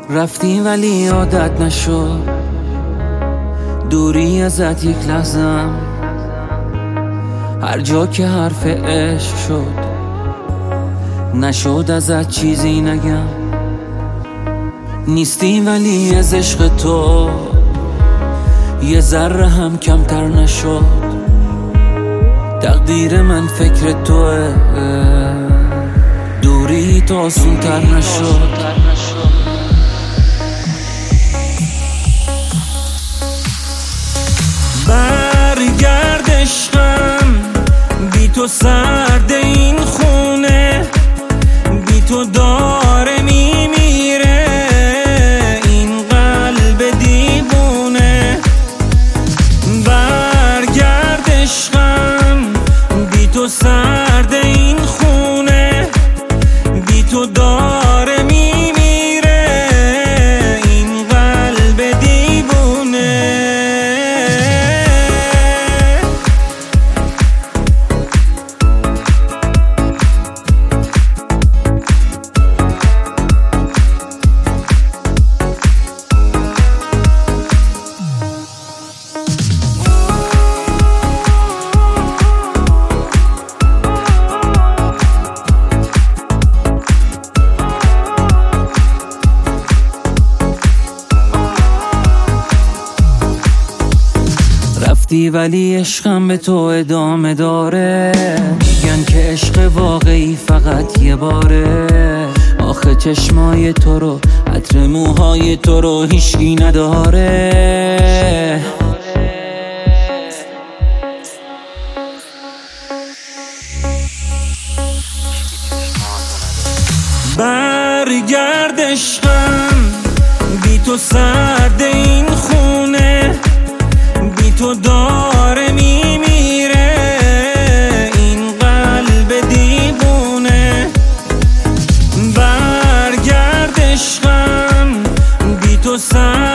رفتی ولی عادت نشد دوری ازت یک لحظم، هر جا که حرف عشق شد نشد ازت چیزی نگم. نیستی ولی از عشق تو یه ذره هم کمتر نشد. تقدیر من فکر توه، دوری تو آسون تر نشد. برگرد عشقم، بی تو سرد این خونه، بی تو داره میمیره این قلب دیوونه. برگرد عشقم، بی تو سرد این خونه، بی تو داره میمیره این قلب دیوونه. رفتی ولی عشقم به تو ادامه داره، میگن که عشق واقعی فقط یه باره. آخه چشمای تو رو، عطر موهای تو رو هیچکی نداره. برگرد عشقم، بی تو سرد این خونه، بی تو داره میمیره این قلب دیوونه. برگرد عشقم، بی تو سرد